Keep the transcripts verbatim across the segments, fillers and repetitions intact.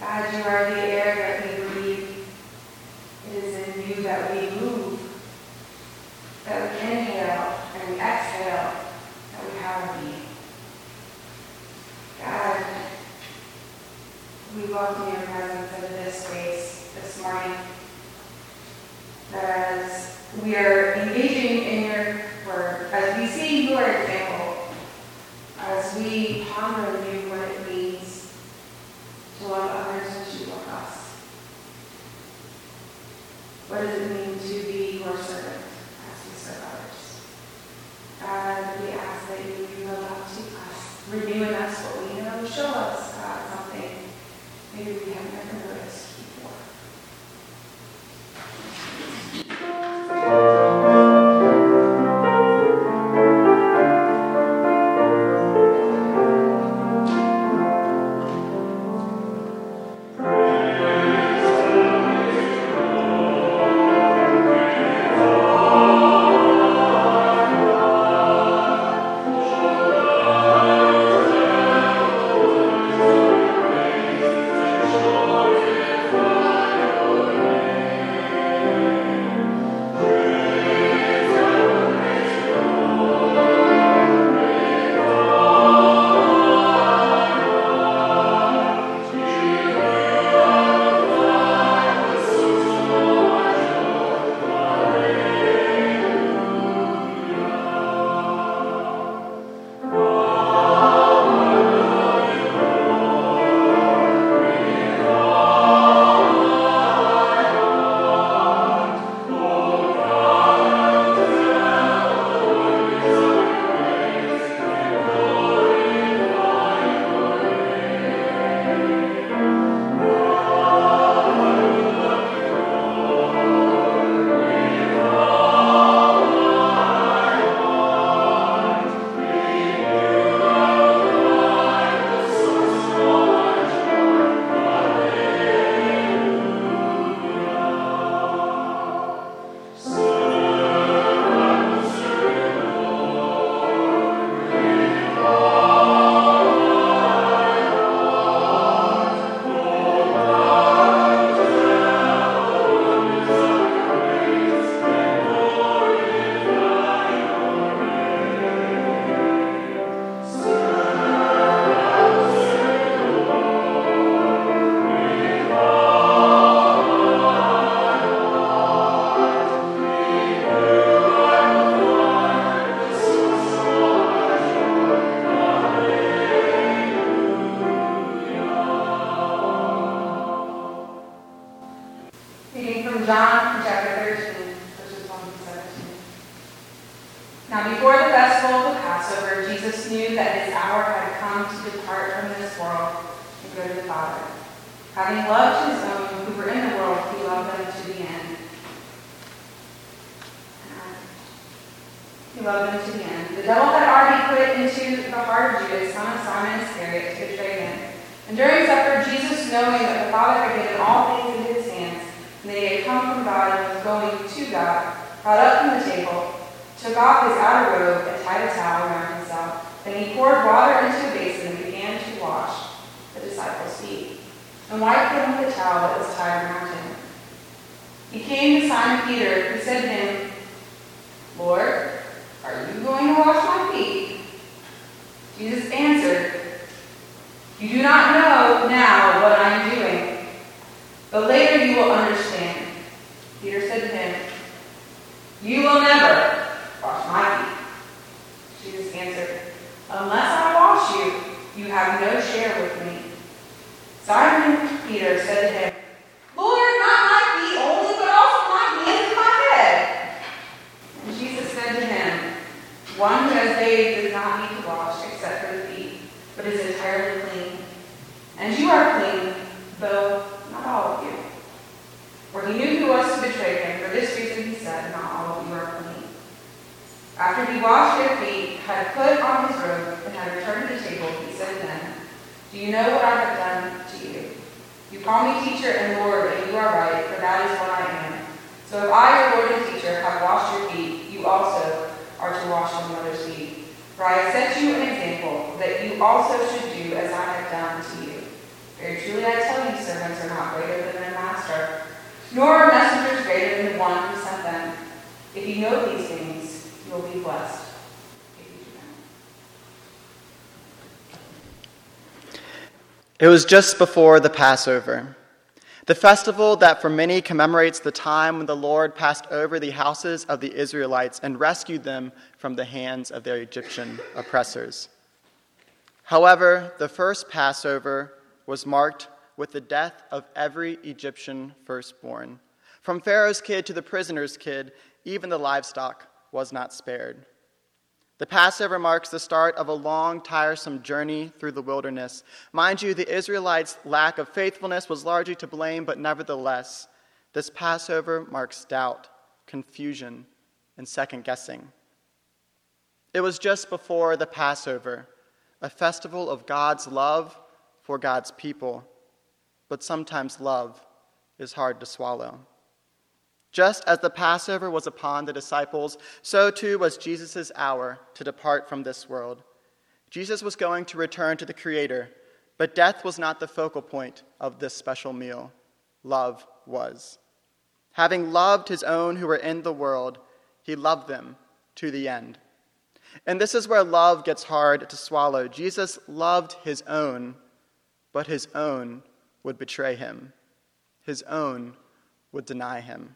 God, you are the air that we breathe. It is in you that we move, that we inhale and we exhale, that we have our being. God, we welcome your presence into this space this morning. That as we are engaging in your word, as we see your example, as we ponder anew what it means to love others as you love us. What does it mean to be your servant as we serve others? God, we ask that you reveal that to us, renew in us what we know, show us, God, something maybe we have never noticed before. John chapter thirteen, verses one to seventeen. Now before the festival of the Passover, Jesus knew that his hour had come to depart from this world and go to the Father. Having loved his own who were in the world, he loved them to the end. He loved them to the end. The devil had already put into the heart of Judas, son of Simon Iscariot, to betray him. And during supper, Jesus, knowing that the Father had given all things into his hands, and that he had come from God and was going to God, got up from the table, took off his outer robe, and tied a towel around himself. Then he poured water into a basin and began to wash the disciples' feet, and wiped them with a towel that was tied around him. He came to Simon Peter, who said to him, Lord, are you going to wash my feet? Jesus answered, You do not know now what I am doing, but later you will understand. Peter said to him, You will never wash my feet. Jesus answered, Unless I wash you, you have no share with me. Simon Peter said to him, Lord, not my feet only, but also my hands and my head. And Jesus said to him, One who has bathed does not need to wash except for the feet, but is entirely clean. And you are clean, though not all of you. For he knew who was to betray him. For this reason he said, Not all of you are clean. After he washed their feet, had put on his robe, and had returned to the table, he said to them, Do you know what I have done to you? You call me teacher and Lord, and you are right, for that is what I am. So if I, your Lord and teacher, have washed your feet, you also are to wash one another's feet. For I have set you an example, that you also should do as I have done to you. Very truly I tell you, servants are not greater than their master, nor are messengers greater than the one who sent them. If you know these things, you will be blessed if you do them. It was just before the Passover, the festival that for many commemorates the time when the Lord passed over the houses of the Israelites and rescued them from the hands of their Egyptian oppressors. However, the first Passover was marked with the death of every Egyptian firstborn. From Pharaoh's kid to the prisoner's kid, even the livestock was not spared. The Passover marks the start of a long, tiresome journey through the wilderness. Mind you, the Israelites' lack of faithfulness was largely to blame, but nevertheless, this Passover marks doubt, confusion, and second-guessing. It was just before the Passover, a festival of God's love for God's people, but sometimes love is hard to swallow. Just as the Passover was upon the disciples, so too was Jesus' hour to depart from this world. Jesus was going to return to the Creator, but death was not the focal point of this special meal. Love was. Having loved his own who were in the world, he loved them to the end. And this is where love gets hard to swallow. Jesus loved his own, but his own would betray him. His own would deny him.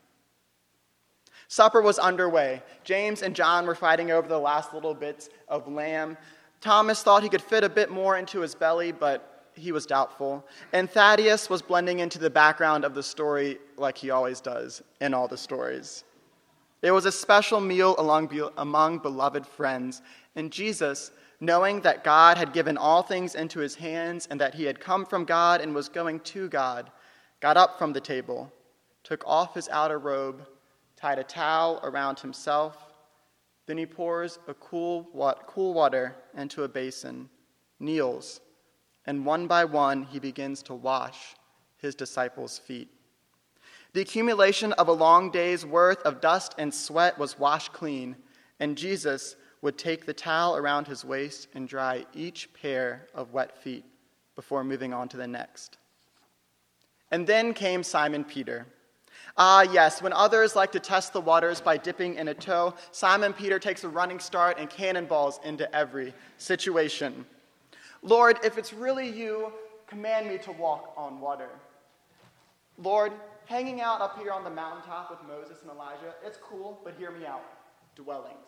Supper was underway. James and John were fighting over the last little bits of lamb. Thomas thought he could fit a bit more into his belly, but he was doubtful. And Thaddeus was blending into the background of the story like he always does in all the stories. It was a special meal among beloved friends, and Jesus, knowing that God had given all things into his hands and that he had come from God and was going to God, got up from the table, took off his outer robe, tied a towel around himself. Then he pours a cool, cool water into a basin, kneels, and one by one he begins to wash his disciples' feet. The accumulation of a long day's worth of dust and sweat was washed clean, and Jesus would take the towel around his waist and dry each pair of wet feet before moving on to the next. And then came Simon Peter. Ah, yes, when others like to test the waters by dipping in a toe, Simon Peter takes a running start and cannonballs into every situation. Lord, if it's really you, command me to walk on water. Lord, hanging out up here on the mountaintop with Moses and Elijah, it's cool, but hear me out. Dwellings.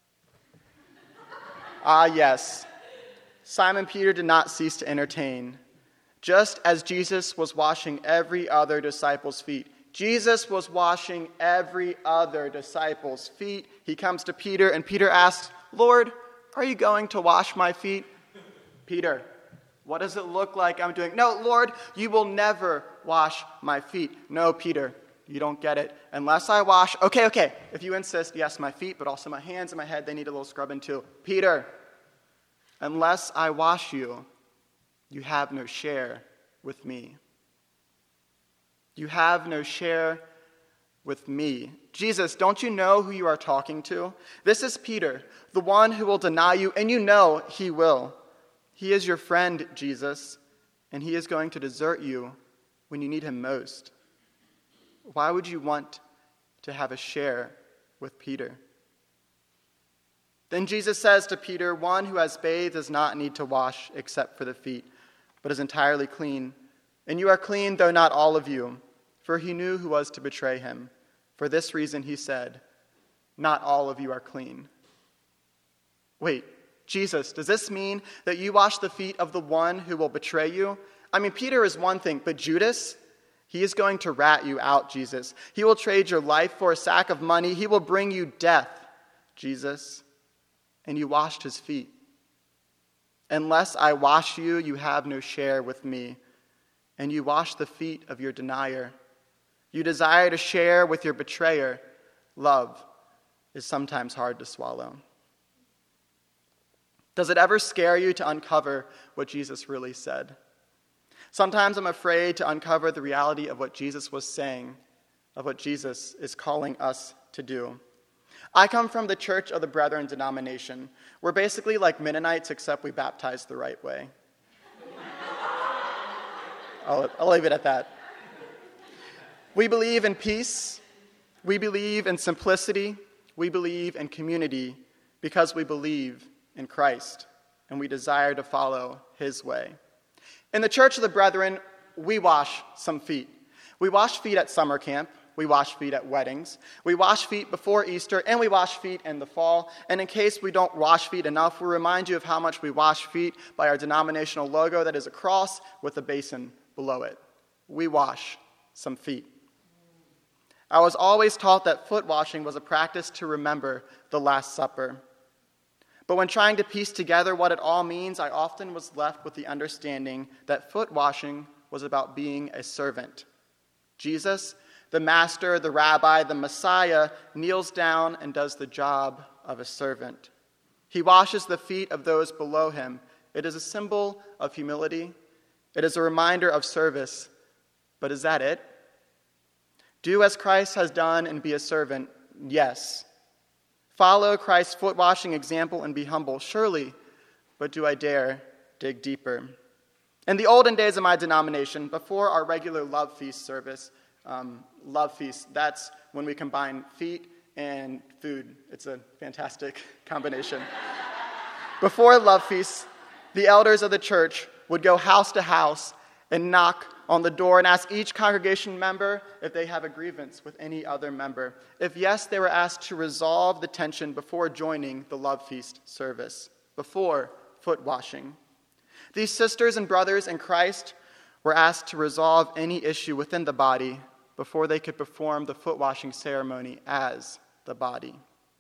Ah, yes. Simon Peter did not cease to entertain. Just as Jesus was washing every other disciple's feet, Jesus was washing every other disciple's feet. He comes to Peter, and Peter asks, Lord, are you going to wash my feet? Peter, what does it look like I'm doing? No, Lord, you will never wash my feet. No, Peter, you don't get it. Unless I wash, okay, okay, if you insist, yes, my feet, but also my hands and my head, they need a little scrubbing too. Peter, unless I wash you, you have no share with me. You have no share with me. Jesus, don't you know who you are talking to? This is Peter, the one who will deny you, and you know he will. He is your friend, Jesus, and he is going to desert you when you need him most. Why would you want to have a share with Peter? Then Jesus says to Peter, one who has bathed does not need to wash except for the feet, but is entirely clean. And you are clean, though not all of you. For he knew who was to betray him. For this reason he said, not all of you are clean. Wait, Jesus, does this mean that you wash the feet of the one who will betray you? I mean, Peter is one thing, but Judas, he is going to rat you out, Jesus. He will trade your life for a sack of money. He will bring you death, Jesus. And you washed his feet. Unless I wash you, you have no share with me. And you wash the feet of your denier. You desire to share with your betrayer. Love is sometimes hard to swallow. Does it ever scare you to uncover what Jesus really said? Sometimes I'm afraid to uncover the reality of what Jesus was saying, of what Jesus is calling us to do. I come from the Church of the Brethren denomination. We're basically like Mennonites, except we baptize the right way. I'll, I'll leave it at that. We believe in peace. We believe in simplicity. We believe in community because we believe in Christ and we desire to follow his way. In the Church of the Brethren, we wash some feet. We wash feet at summer camp. We wash feet at weddings. We wash feet before Easter, and we wash feet in the fall. And in case we don't wash feet enough, we remind you of how much we wash feet by our denominational logo that is a cross with a basin below it. We wash some feet. I was always taught that foot washing was a practice to remember the Last Supper. But when trying to piece together what it all means, I often was left with the understanding that foot washing was about being a servant. Jesus, the master, the rabbi, the Messiah, kneels down and does the job of a servant. He washes the feet of those below him. It is a symbol of humility. It is a reminder of service. But is that it? Do as Christ has done and be a servant? Yes. Follow Christ's foot-washing example and be humble? Surely. But do I dare dig deeper? In the olden days of my denomination, before our regular love feast service, um, love feast, that's when we combine feet and food. It's a fantastic combination. Before love feasts, the elders of the church would go house to house and knock on the door and ask each congregation member if they have a grievance with any other member. If yes, they were asked to resolve the tension before joining the love feast service, before foot washing. These sisters and brothers in Christ were asked to resolve any issue within the body before they could perform the foot washing ceremony as the body.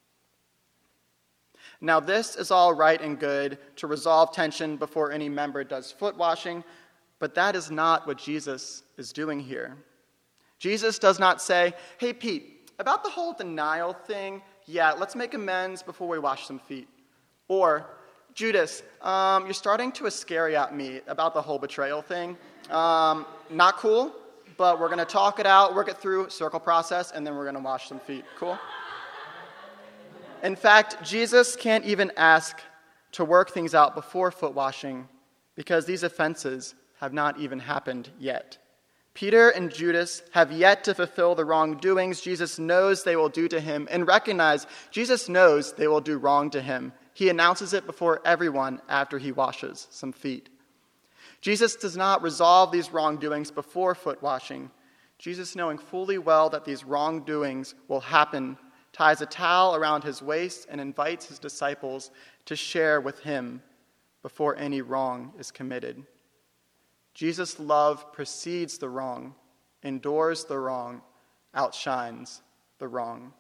Now, this is all right and good to resolve tension before any member does foot washing, but that is not what Jesus is doing here. Jesus does not say, hey, Pete, about the whole denial thing, yeah, let's make amends before we wash some feet. Or, Judas, um, you're starting to Iscariot me about the whole betrayal thing. Um, not cool, but we're going to talk it out, work it through, circle process, and then we're going to wash some feet. Cool? In fact, Jesus can't even ask to work things out before foot washing because these offenses have not even happened yet. Peter and Judas have yet to fulfill the wrongdoings Jesus knows they will do to him, and recognize Jesus knows they will do wrong to him. He announces it before everyone after he washes some feet. Jesus does not resolve these wrongdoings before foot washing. Jesus, knowing fully well that these wrongdoings will happen, ties a towel around his waist and invites his disciples to share with him before any wrong is committed. Jesus' love precedes the wrong, endures the wrong, outshines the wrong.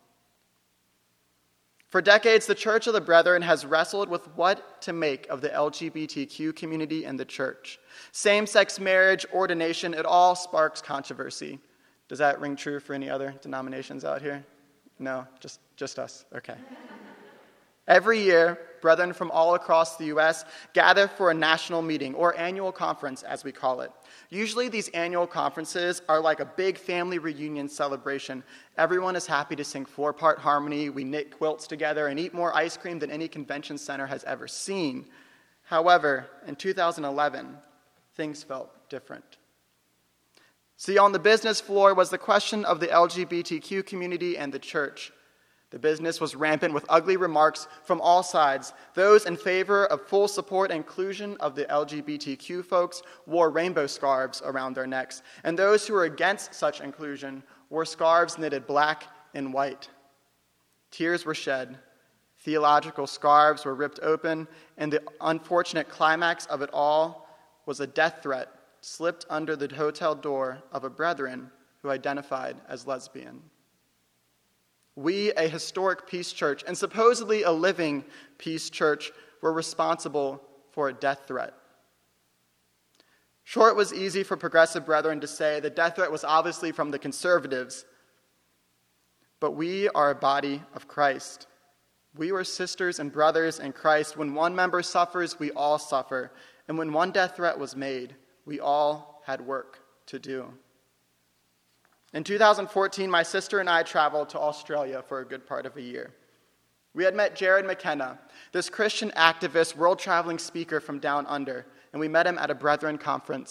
For decades, the Church of the Brethren has wrestled with what to make of the L G B T Q community and the church. Same-sex marriage, ordination, it all sparks controversy. Does that ring true for any other denominations out here? No, just, just us. Okay. Every year, brethren from all across the U S gather for a national meeting, or annual conference, as we call it. Usually these annual conferences are like a big family reunion celebration. Everyone is happy to sing four-part harmony, we knit quilts together, and eat more ice cream than any convention center has ever seen. However, in two thousand eleven, things felt different. See, on the business floor was the question of the L G B T Q community and the church. The business was rampant with ugly remarks from all sides. Those in favor of full support and inclusion of the L G B T Q folks wore rainbow scarves around their necks, and those who were against such inclusion wore scarves knitted black and white. Tears were shed, theological scarves were ripped open, and the unfortunate climax of it all was a death threat slipped under the hotel door of a brethren who identified as lesbian. We, a historic peace church, and supposedly a living peace church, were responsible for a death threat. Sure, it was easy for progressive brethren to say the death threat was obviously from the conservatives, but we are a body of Christ. We were sisters and brothers in Christ. When one member suffers, we all suffer. And when one death threat was made, we all had work to do. In two thousand fourteen, my sister and I traveled to Australia for a good part of a year. We had met Jared McKenna, this Christian activist, world-traveling speaker from down under, and we met him at a Brethren conference,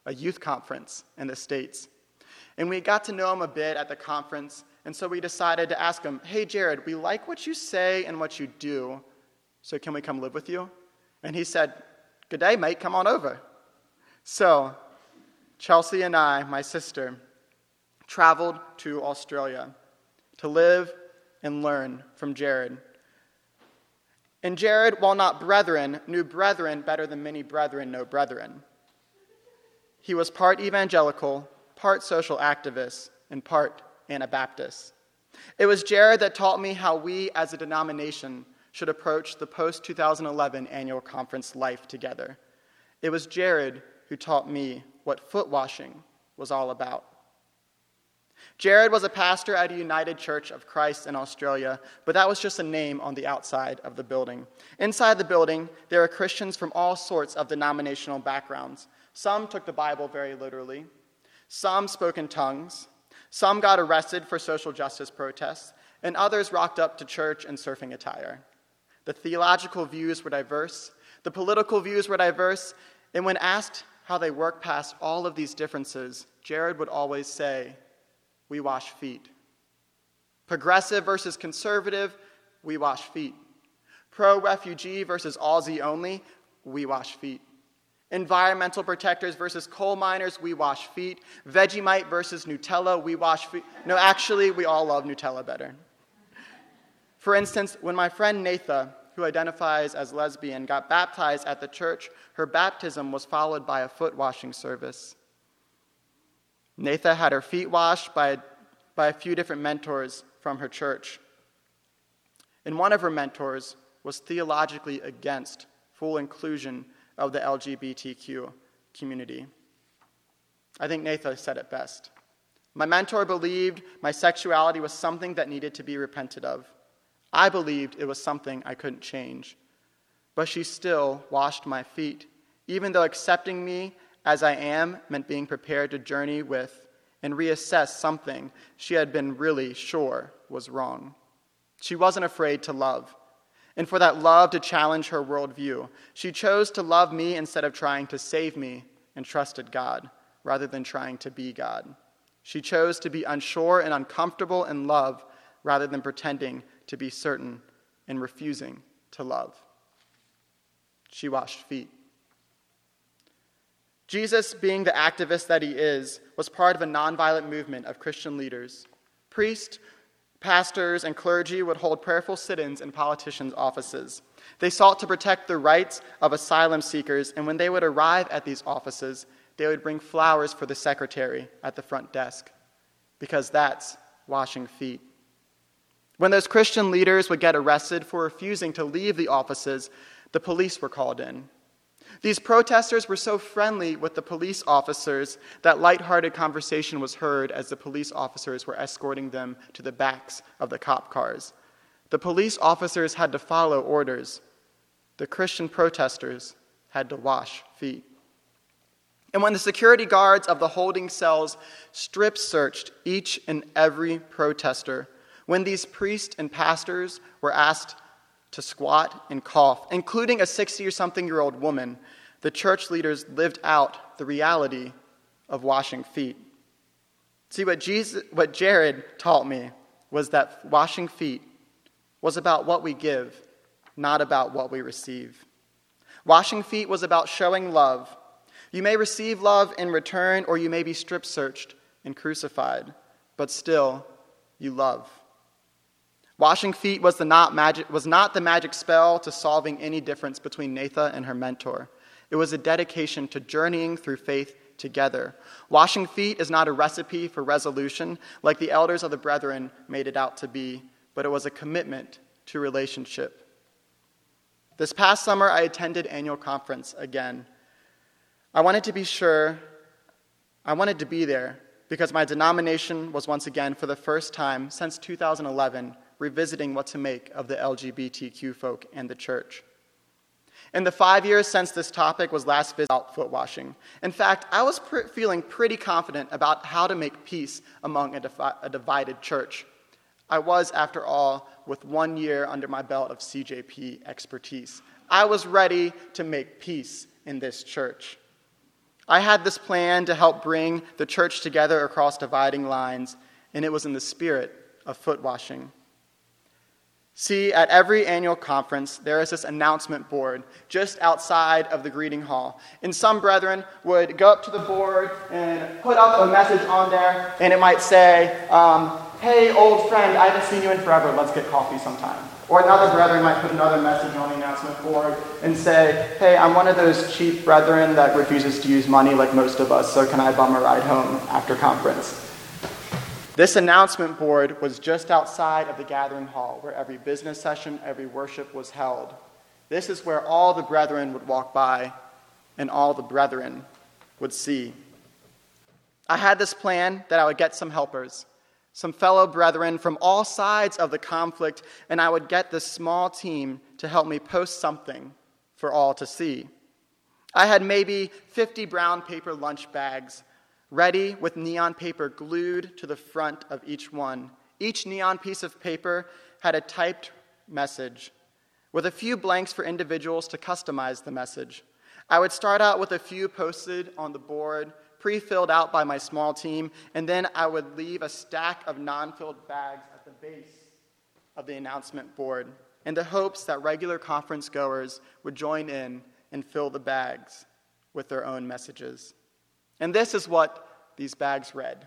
a youth conference in the States. And we got to know him a bit at the conference, and so we decided to ask him, hey, Jared, we like what you say and what you do, so can we come live with you? And he said, good day, mate, come on over. So Chelsea and I, my sister, traveled to Australia to live and learn from Jared. And Jared, while not brethren, knew brethren better than many brethren know brethren. He was part evangelical, part social activist, and part Anabaptist. It was Jared that taught me how we as a denomination should approach the post twenty eleven annual conference life together. It was Jared who taught me what foot washing was all about. Jared was a pastor at a United Church of Christ in Australia, but that was just a name on the outside of the building. Inside the building, there were Christians from all sorts of denominational backgrounds. Some took the Bible very literally. Some spoke in tongues. Some got arrested for social justice protests, and others rocked up to church in surfing attire. The theological views were diverse. The political views were diverse. And when asked how they worked past all of these differences, Jared would always say, we wash feet. Progressive versus conservative, we wash feet. Pro-refugee versus Aussie only, we wash feet. Environmental protectors versus coal miners, we wash feet. Vegemite versus Nutella, we wash feet. No, actually, we all love Nutella better. For instance, when my friend Natha, who identifies as lesbian, got baptized at the church, her baptism was followed by a foot washing service. Natha had her feet washed by, by a few different mentors from her church. And one of her mentors was theologically against full inclusion of the L G B T Q community. I think Natha said it best. My mentor believed my sexuality was something that needed to be repented of. I believed it was something I couldn't change. But she still washed my feet, even though accepting me as I am meant being prepared to journey with and reassess something she had been really sure was wrong. She wasn't afraid to love. And for that love to challenge her worldview, she chose to love me instead of trying to save me and trusted God rather than trying to be God. She chose to be unsure and uncomfortable in love rather than pretending to be certain and refusing to love. She washed feet. Jesus, being the activist that he is, was part of a nonviolent movement of Christian leaders. Priests, pastors, and clergy would hold prayerful sit-ins in politicians' offices. They sought to protect the rights of asylum seekers, and when they would arrive at these offices, they would bring flowers for the secretary at the front desk, because that's washing feet. When those Christian leaders would get arrested for refusing to leave the offices, the police were called in. These protesters were so friendly with the police officers that lighthearted conversation was heard as the police officers were escorting them to the backs of the cop cars. The police officers had to follow orders. The Christian protesters had to wash feet. And when the security guards of the holding cells strip searched each and every protester, when these priests and pastors were asked to squat and cough, including a sixty-or-something-year-old woman, the church leaders lived out the reality of washing feet. See, what Jesus, what Jared taught me was that washing feet was about what we give, not about what we receive. Washing feet was about showing love. You may receive love in return, or you may be strip-searched and crucified, but still, you love. Washing feet was, the not, magic, was not the magic spell to solving any difference between Natha and her mentor. It was a dedication to journeying through faith together. Washing feet is not a recipe for resolution like the elders of the brethren made it out to be, but it was a commitment to relationship. This past summer, I attended annual conference again. I wanted to be sure, I wanted to be there because my denomination was once again, for the first time since two thousand eleven, revisiting what to make of the L G B T Q folk and the church. In the five years since this topic was last visited about foot washing, in fact, I was pr- feeling pretty confident about how to make peace among a, defi- a divided church. I was, after all, with one year under my belt of C J P expertise. I was ready to make peace in this church. I had this plan to help bring the church together across dividing lines, and it was in the spirit of foot washing. See, at every annual conference, there is this announcement board just outside of the greeting hall. And some brethren would go up to the board and put up a message on there, and it might say, um, hey, old friend, I haven't seen you in forever, let's get coffee sometime. Or another brethren might put another message on the announcement board and say, hey, I'm one of those cheap brethren that refuses to use money like most of us, so can I bum a ride home after conference? This announcement board was just outside of the gathering hall where every business session, every worship was held. This is where all the brethren would walk by and all the brethren would see. I had this plan that I would get some helpers, some fellow brethren from all sides of the conflict, and I would get this small team to help me post something for all to see. I had maybe fifty brown paper lunch bags ready with neon paper glued to the front of each one. Each neon piece of paper had a typed message with a few blanks for individuals to customize the message. I would start out with a few posted on the board, pre-filled out by my small team, and then I would leave a stack of non-filled bags at the base of the announcement board in the hopes that regular conference goers would join in and fill the bags with their own messages. And this is what these bags read.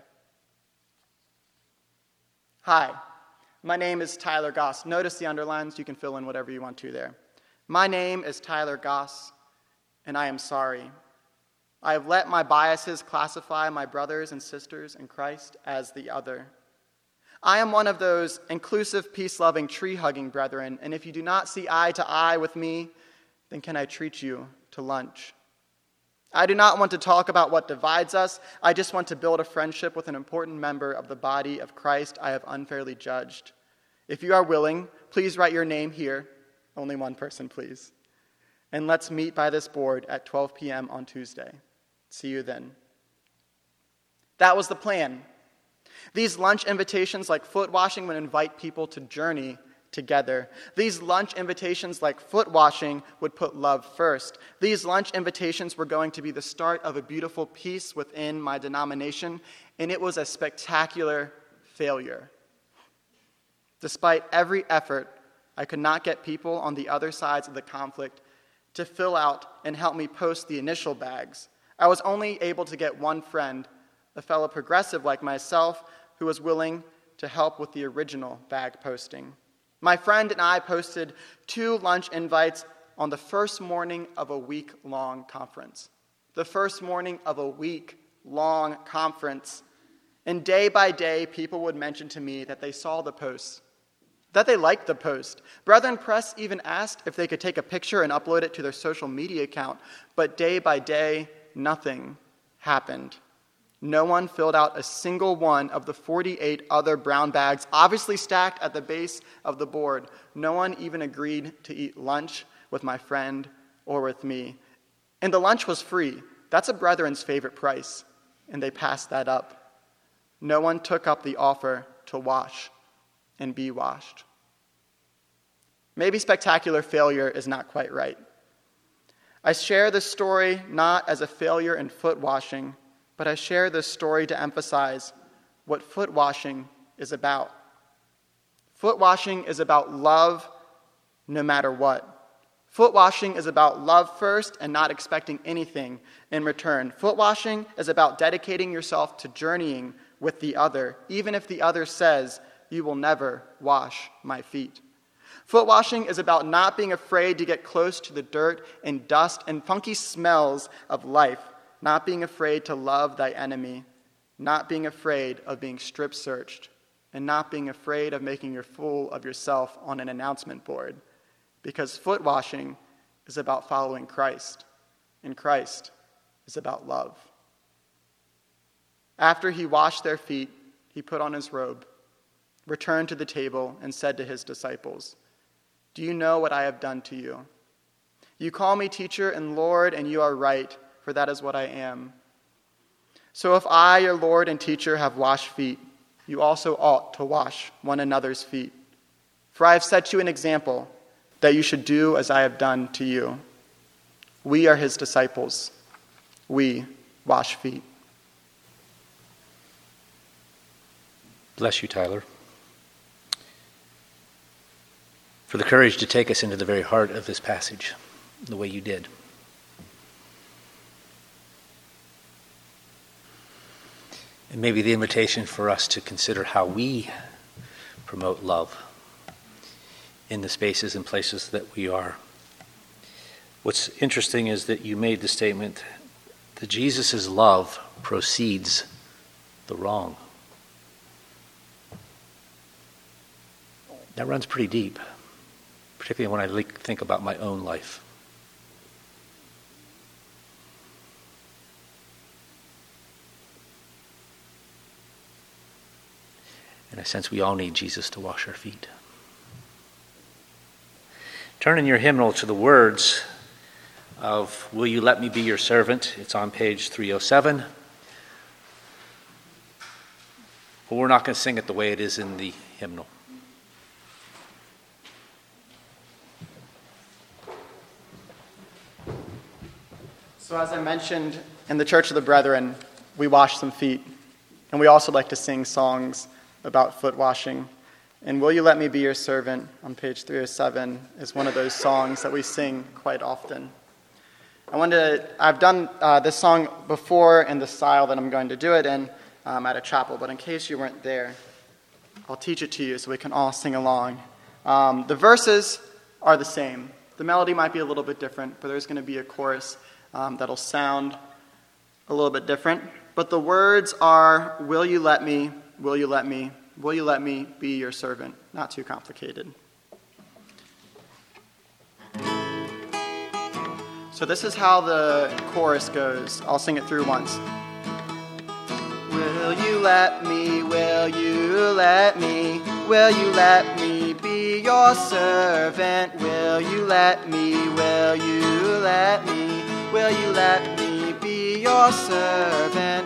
Hi, my name is Tyler Goss. Notice the underlines. You can fill in whatever you want to there. My name is Tyler Goss, and I am sorry. I have let my biases classify my brothers and sisters in Christ as the other. I am one of those inclusive, peace-loving, tree-hugging brethren, and if you do not see eye to eye with me, then can I treat you to lunch? I do not want to talk about what divides us. I just want to build a friendship with an important member of the body of Christ I have unfairly judged. If you are willing, please write your name here. Only one person, please. And let's meet by this board at twelve p.m. on Tuesday. See you then. That was the plan. These lunch invitations like foot washing would invite people to journey together. These lunch invitations like foot washing would put love first. These lunch invitations were going to be the start of a beautiful peace within my denomination, and it was a spectacular failure. Despite every effort, I could not get people on the other sides of the conflict to fill out and help me post the initial bags. I was only able to get one friend, a fellow progressive like myself, who was willing to help with the original bag posting. My friend and I posted two lunch invites on the first morning of a week-long conference. The first morning of a week-long conference. And day by day, people would mention to me that they saw the posts, that they liked the post. Brethren Press even asked if they could take a picture and upload it to their social media account. But day by day, nothing happened. No one filled out a single one of the forty-eight other brown bags, obviously stacked at the base of the board. No one even agreed to eat lunch with my friend or with me. And the lunch was free. That's a brethren's favorite price, and they passed that up. No one took up the offer to wash and be washed. Maybe spectacular failure is not quite right. I share this story not as a failure in foot washing, but I share this story to emphasize what foot washing is about. Foot washing is about love no matter what. Foot washing is about love first and not expecting anything in return. Foot washing is about dedicating yourself to journeying with the other, even if the other says, "You will never wash my feet." Foot washing is about not being afraid to get close to the dirt and dust and funky smells of life. Not being afraid to love thy enemy, not being afraid of being strip-searched, and not being afraid of making a fool of yourself on an announcement board. Because foot washing is about following Christ, and Christ is about love. After he washed their feet, he put on his robe, returned to the table, and said to his disciples, "Do you know what I have done to you? You call me teacher and Lord, and you are right, for that is what I am. So if I, your Lord and teacher, have washed feet, you also ought to wash one another's feet. For I have set you an example, that you should do as I have done to you." We are his disciples. We wash feet. Bless you, Tyler, for the courage to take us into the very heart of this passage the way you did. And maybe the invitation for us to consider how we promote love in the spaces and places that we are. What's interesting is that you made the statement that Jesus' love proceeds the wrong. That runs pretty deep, particularly when I think about my own life. And I sense we all need Jesus to wash our feet. Turn in your hymnal to the words of "Will You Let Me Be Your Servant?" It's on page three oh seven. But we're not going to sing it the way it is in the hymnal. So as I mentioned, in the Church of the Brethren, we wash some feet. And we also like to sing songs about foot washing. And "Will You Let Me Be Your Servant" on page three oh seven is one of those songs that we sing quite often. I wanted to, I've done uh, this song before in the style that I'm going to do it in um, at a chapel, but in case you weren't there, I'll teach it to you so we can all sing along. Um, the verses are the same. The melody might be a little bit different, but there's going to be a chorus um, that'll sound a little bit different. But the words are, "Will you let me, will you let me, will you let me be your servant?" Not too complicated. So this is how the chorus goes. I'll sing it through once. Will you let me, will you let me, will you let me be your servant? Will you let me, will you let me, will you let me be your servant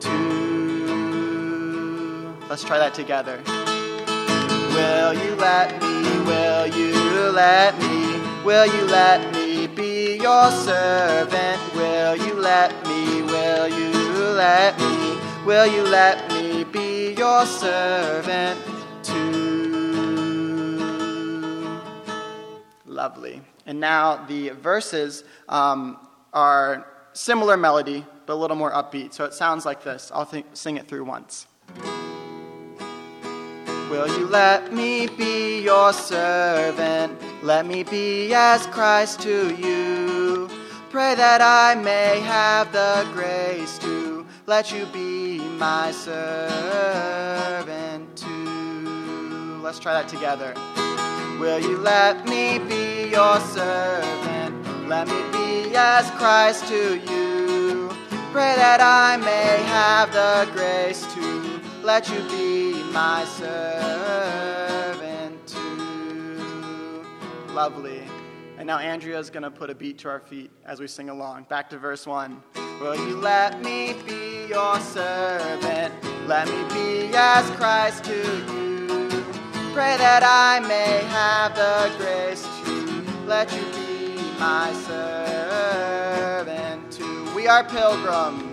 too? Let's try that together. Will you let me, will you let me, will you let me be your servant? Will you let me, will you let me, will you let me be your servant too? Lovely. And now the verses um, are similar melody, but a little more upbeat. So it sounds like this. I'll think, sing it through once. Will you let me be your servant? Let me be as Christ to you. Pray that I may have the grace to let you be my servant too. Let's try that together. Will you let me be your servant? Let me be as Christ to you. Pray that I may have the grace to let you be my servant too. Lovely. And now Andrea's going to put a beat to our feet as we sing along. Back to verse one. Will you let me be your servant? Let me be as Christ to you. Pray that I may have the grace to let you be my servant too. We are pilgrims.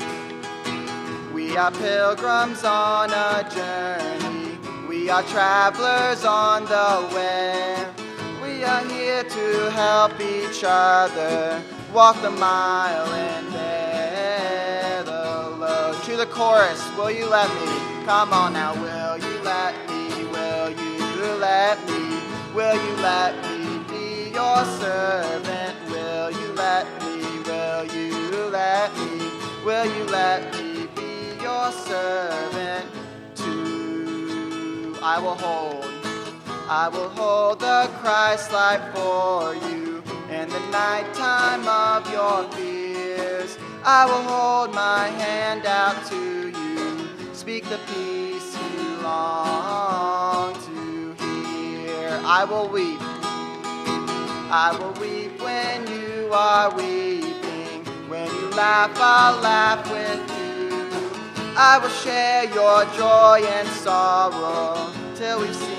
We are pilgrims on a journey. We are travelers on the way. We are here to help each other walk the mile and bear the load. To the chorus, will you let me? Come on now, will you let me? Will you let me? Will you let me be your servant? Will you let me? Will you let me? Will you let me be your servant too? I will hold. I will hold the Christ light for you in the nighttime of your fears. I will hold my hand out to you, speak the peace you long to hear. I will weep, I will weep when you are weeping. When you laugh, I'll laugh with you. I will share your joy and sorrow till we've seen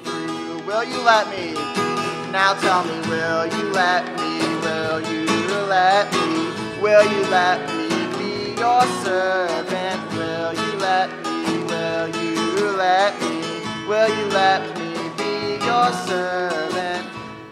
will you let me? Now tell me, will you let me? Will you let me, will you let me be your servant? Will you let me, will you let me, will you let me be your servant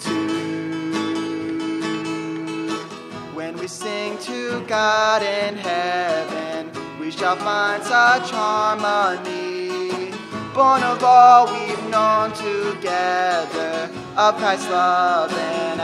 too? When we sing to God in heaven, we shall find such harmony. Born of all we've known together, of Christ's love and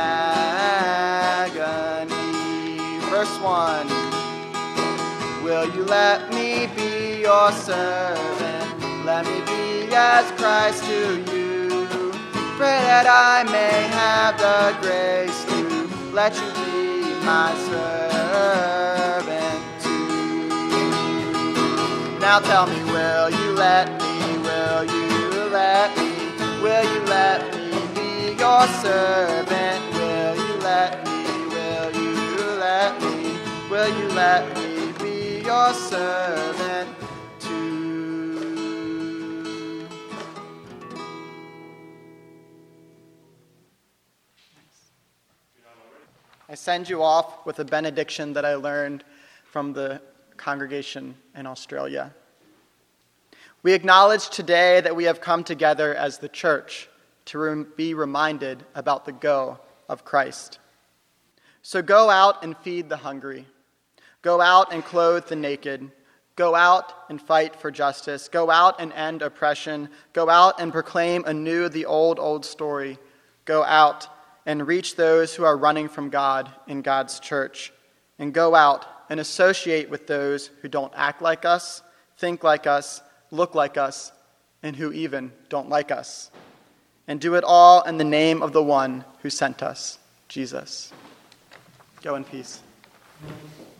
agony. Verse one. Will you let me be your servant? Let me be as Christ to you. Pray that I may have the grace to let you be my servant too. Now tell me, will you let me, will you let me, will you let me be your servant? Will you let me, will you let me, will you let me your servant too? I send you off with a benediction that I learned from the congregation in Australia. We acknowledge today that we have come together as the church to re- be reminded about the go of Christ. So go out and feed the hungry. Go out and clothe the naked. Go out and fight for justice. Go out and end oppression. Go out and proclaim anew the old, old story. Go out and reach those who are running from God in God's church. And go out and associate with those who don't act like us, think like us, look like us, and who even don't like us. And do it all in the name of the one who sent us, Jesus. Go in peace.